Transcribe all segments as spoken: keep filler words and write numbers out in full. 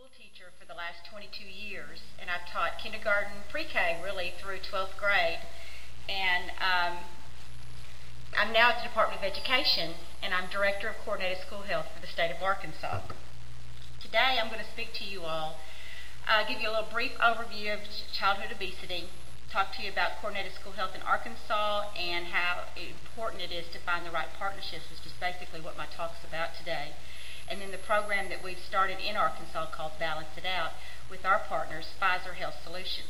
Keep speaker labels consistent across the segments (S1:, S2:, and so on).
S1: school teacher for the last twenty-two years, and I've taught kindergarten, pre-K really, through twelfth grade. And um, I'm now at the Department of Education, and I'm Director of Coordinated School Health for the state of Arkansas. Today I'm going to speak to you all, uh, give you a little brief overview of childhood obesity, talk to you about coordinated school health in Arkansas and how important it is to find the right partnerships, which is basically what my talk's about today. And then the program that we've started in Arkansas called Balance It Out with our partners, Pfizer Health Solutions.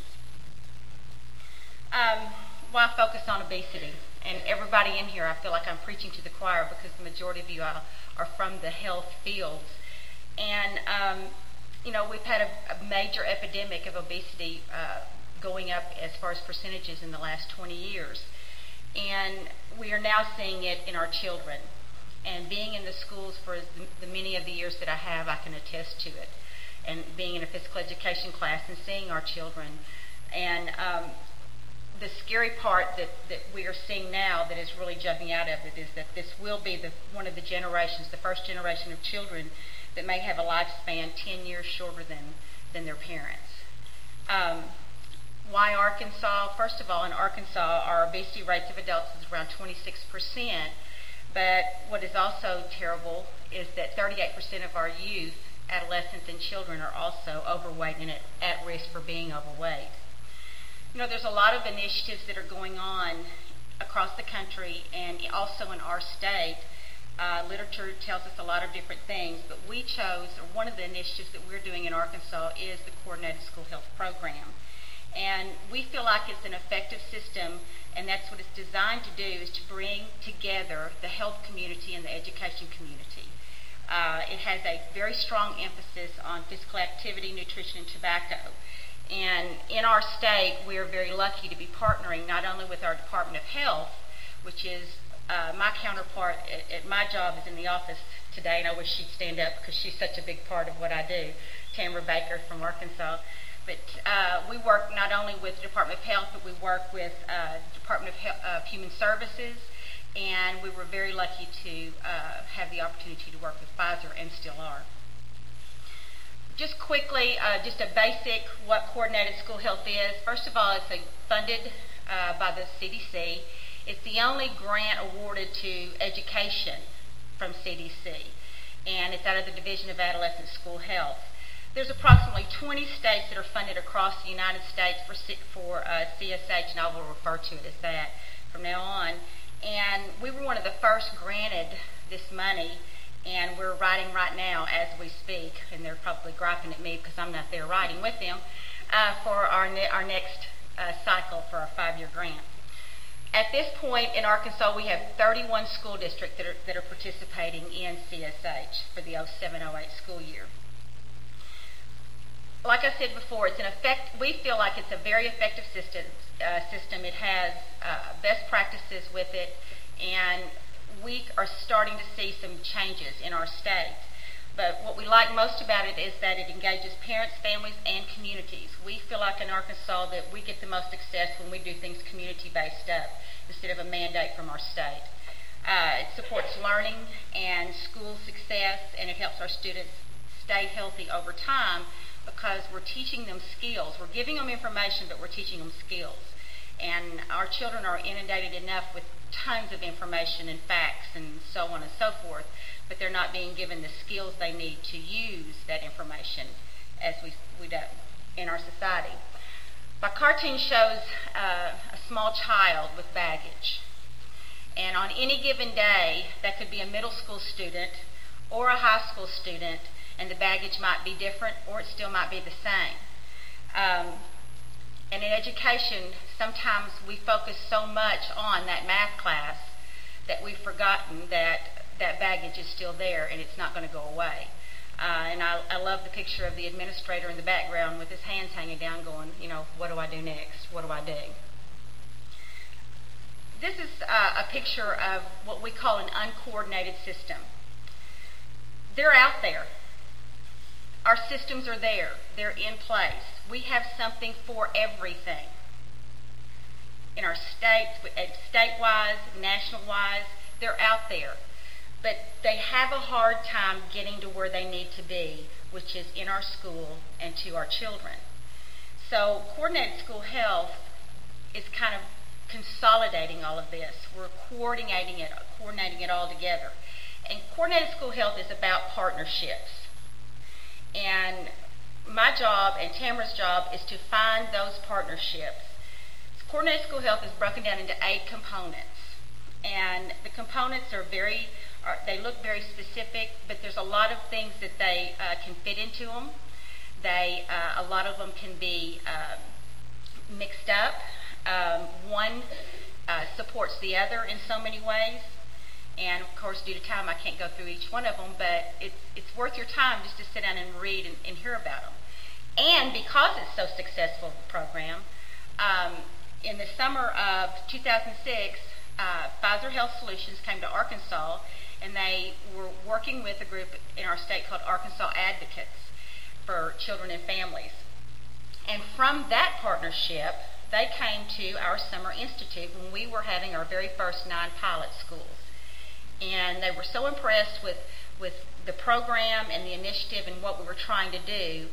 S1: Um, why focus on obesity? And everybody in here, I feel like I'm preaching to the choir because the majority of you are, are from the health fields. And, um, you know, we've had a, a major epidemic of obesity uh, going up as far as percentages in the last twenty years. And we are now seeing it in our children. And being in the schools for the, the many of the years that I have, I can attest to it. And being in a physical education class and seeing our children. And um, the scary part that, that we are seeing now that is really jumping out of it is that this will be the, one of the generations, the first generation of children that may have a lifespan ten years shorter than, than their parents. Um, why Arkansas? First of all, in Arkansas, our obesity rates of adults is around twenty-six percent. But what is also terrible is that thirty-eight percent of our youth, adolescents, and children are also overweight and at, at risk for being overweight. You know, there's a lot of initiatives that are going on across the country and also in our state. Uh, literature tells us a lot of different things, but we chose, or one of the initiatives that we're doing in Arkansas is the Coordinated School Health Program. And we feel like it's an effective system, and that's what it's designed to do, is to bring together the health community and the education community. Uh, it has a very strong emphasis on physical activity, nutrition, and tobacco. And in our state, we are very lucky to be partnering not only with our Department of Health, which is uh, my counterpart at, at my job is in the office today, and I wish she'd stand up because she's such a big part of what I do, Tamara Baker from Arkansas. But uh, we work not only with the Department of Health, but we work with uh, Department of, He- of Human Services, and we were very lucky to uh, have the opportunity to work with Pfizer and still are. Just quickly, uh, just a basic what coordinated school health is. First of all, it's a funded uh, by the C D C. It's the only grant awarded to education from C D C, and it's out of the Division of Adolescent School Health. There's approximately twenty states that are funded across the United States for, for uh, C S H, and I will refer to it as that from now on. And we were one of the first granted this money, and we're writing right now as we speak, and they're probably griping at me because I'm not there writing with them, uh, for our, ne- our next uh, cycle for our five-year grant. At this point in Arkansas, we have thirty-one school districts that are, that are participating in C S H for the oh seven oh eight school year. Like I said before, it's an effect. We feel like it's a very effective system. Uh, system. It has uh, best practices with it, and we are starting to see some changes in our state. But what we like most about it is that it engages parents, families, and communities. We feel like in Arkansas that we get the most success when we do things community-based up instead of a mandate from our state. Uh, it supports learning and school success, and it helps our students stay healthy over time, because we're teaching them skills. We're giving them information, but we're teaching them skills. And our children are inundated enough with tons of information and facts and so on and so forth, but they're not being given the skills they need to use that information as we, we do in our society. My cartoon shows uh, a small child with baggage. And on any given day, that could be a middle school student or a high school student, and the baggage might be different or it still might be the same. Um, and in education, sometimes we focus so much on that math class that we've forgotten that that baggage is still there and it's not going to go away. Uh, and I, I love the picture of the administrator in the background with his hands hanging down going, you know, what do I do next? What do I do? This is uh, a picture of what we call an uncoordinated system. They're out there. Our systems are there. They're in place. We have something for everything. In our states, state-wise, national-wise, they're out there. But they have a hard time getting to where they need to be which is in our school and to our children. So coordinated school health is kind of consolidating all of this. We're coordinating it, coordinating it all together. And coordinated school health is about partnerships. And my job and Tamara's job is to find those partnerships. Coordinated school health is broken down into eight components. And the components are very, are, they look very specific, but there's a lot of things that they uh, can fit into them. They, uh, a lot of them can be um, mixed up. Um, one uh, supports the other in so many ways. And of course, due to time, I can't go through each one of them, but it's, it's worth your time just to sit down and read and, and hear about them. And because it's so successful, the program, um, in the summer of two thousand six, uh, Pfizer Health Solutions came to Arkansas, and they were working with a group in our state called Arkansas Advocates for Children and Families. And from that partnership, they came to our Summer Institute when we were having our very first nine pilot schools. And they were so impressed with, with the program and the initiative and what we were trying to do,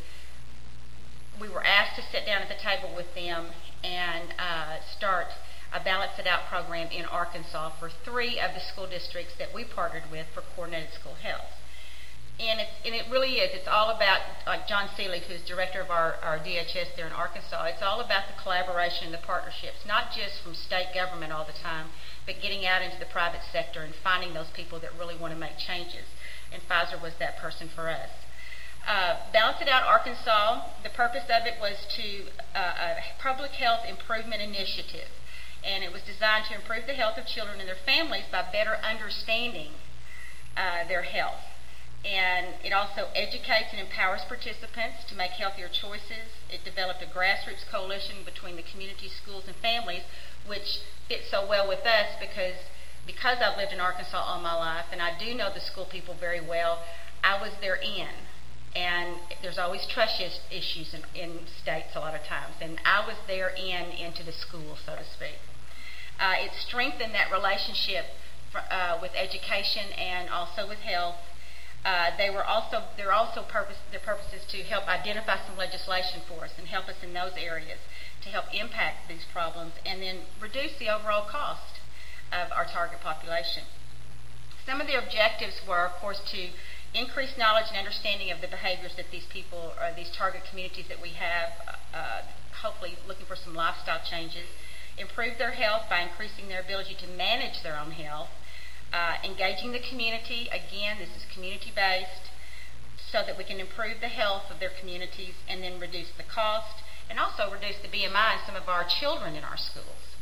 S1: we were asked to sit down at the table with them and uh, start a Balance It Out program in Arkansas for three of the school districts that we partnered with for coordinated school health. And, it's, and it really is. It's all about, like John Seelig, who's director of our, our D H S there in Arkansas, it's all about the collaboration and the partnerships, not just from state government all the time, but getting out into the private sector and finding those people that really want to make changes. And Pfizer was that person for us. Uh, Balance It Out Arkansas, the purpose of it was to uh, a public health improvement initiative. And it was designed to improve the health of children and their families by better understanding uh, their health. And it also educates and empowers participants to make healthier choices. It developed a grassroots coalition between the community, schools, and families, which fits so well with us because, because I've lived in Arkansas all my life, and I do know the school people very well. I was their in. And there's always trust is, issues in, in states a lot of times. And I was there in into the school, so to speak. Uh, it strengthened that relationship for, uh, with education and also with health. Uh, they were also they're also purpose their purpose is to help identify some legislation for us and help us in those areas to help impact these problems and then reduce the overall cost of our target population. Some of the objectives were, of course, to increase knowledge and understanding of the behaviors that these people or these target communities that we have, uh, hopefully looking for some lifestyle changes, improve their health by increasing their ability to manage their own health, uh, engaging the community, again, this is community-based, so that we can improve the health of their communities and then reduce the cost and also reduce the B M I in some of our children in our schools.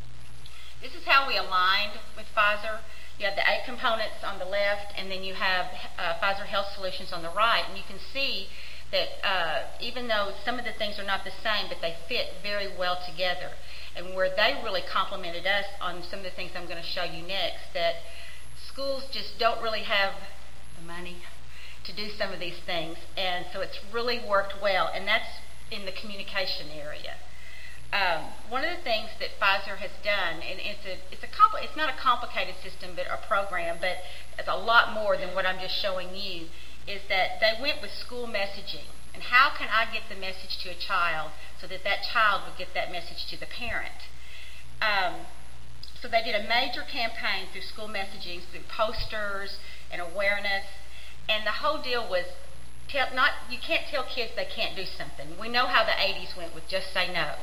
S1: This is how we aligned with Pfizer. You have the eight components on the left, and then you have uh, Pfizer Health Solutions on the right. And you can see that uh, even though some of the things are not the same, but they fit very well together. And where they really complemented us on some of the things I'm going to show you next, that schools just don't really have the money to do some of these things. And so it's really worked well, and that's in the communication area. Um, one of the things that Pfizer has done, and it's a it's a compl- it's not a complicated system, but a program, but it's a lot more than what I'm just showing you, is that they went with school messaging. And how can I get the message to a child so that that child would get that message to the parent? Um, so they did a major campaign through school messaging, through posters and awareness, and the whole deal was tell, not you can't tell kids they can't do something. We know how the eighties went with just say no.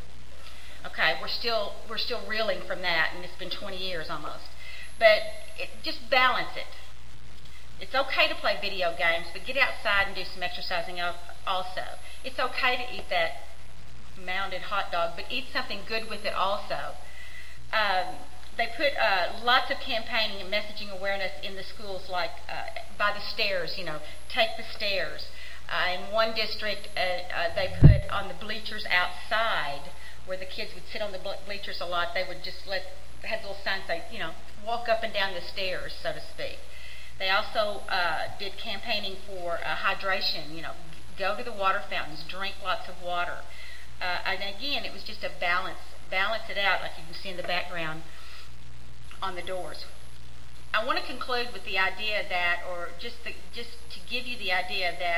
S1: Okay, we're still we're still reeling from that, and it's been twenty years almost. But it, just balance it. It's okay to play video games, but get outside and do some exercising also. It's okay to eat that mounded hot dog, but eat something good with it also. Um, they put uh, lots of campaigning and messaging awareness in the schools, like uh, by the stairs, you know, take the stairs. Uh, in one district, uh, uh, they put on the bleachers outside, where the kids would sit on the bleachers a lot. They would just let, had little signs say, you know, walk up and down the stairs, so to speak. They also uh, did campaigning for uh, hydration, you know, go to the water fountains, drink lots of water. Uh, and again, it was just a balance, balance it out, like you can see in the background on the doors. I want to conclude with the idea that, or just the, just to give you the idea that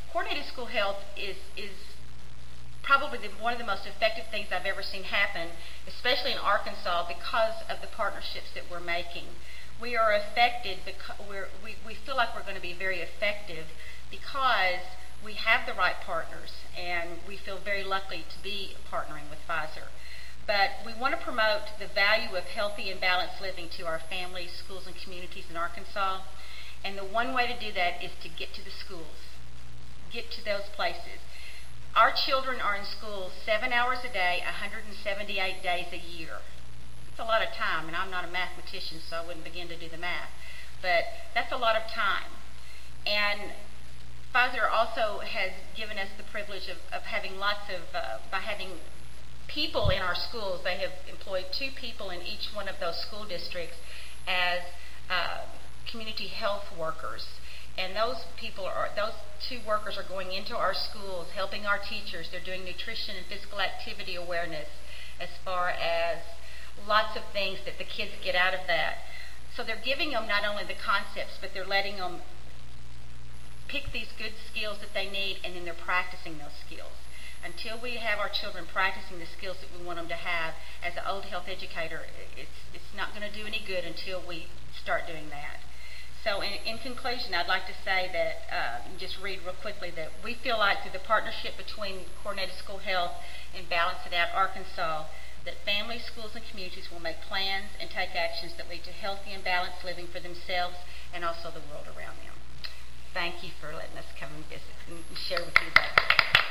S1: Coordinated school health is, is probably the, one of the most effective things I've ever seen happen, especially in Arkansas, because of the partnerships that we're making. We are affected because we're, we, we feel like we're going to be very effective because we have the right partners, and we feel very lucky to be partnering with Pfizer. But we want to promote the value of healthy and balanced living to our families, schools, and communities in Arkansas. And the one way to do that is to get to the schools, get to those places. Our children are in school seven hours a day, one hundred seventy-eight days a year. It's a lot of time, and I'm not a mathematician, so I wouldn't begin to do the math. But that's a lot of time. And Pfizer also has given us the privilege of, of having lots of, uh, by having people in our schools. They have employed two people in each one of those school districts as uh, community health workers. And those people are, those two workers are going into our schools, helping our teachers. They're doing nutrition and physical activity awareness as far as lots of things that the kids get out of that. So they're giving them not only the concepts, but they're letting them pick these good skills that they need, and then they're practicing those skills. Until we have our children practicing the skills that we want them to have, as an old health educator, it's, it's not going to do any good until we start doing that. So in, in conclusion, I'd like to say that, uh, just read real quickly, that we feel like through the partnership between Coordinated School Health and Balance It Out Arkansas, that families, schools, and communities will make plans and take actions that lead to healthy and balanced living for themselves and also the world around them. Thank you for letting us come and visit and share with you that.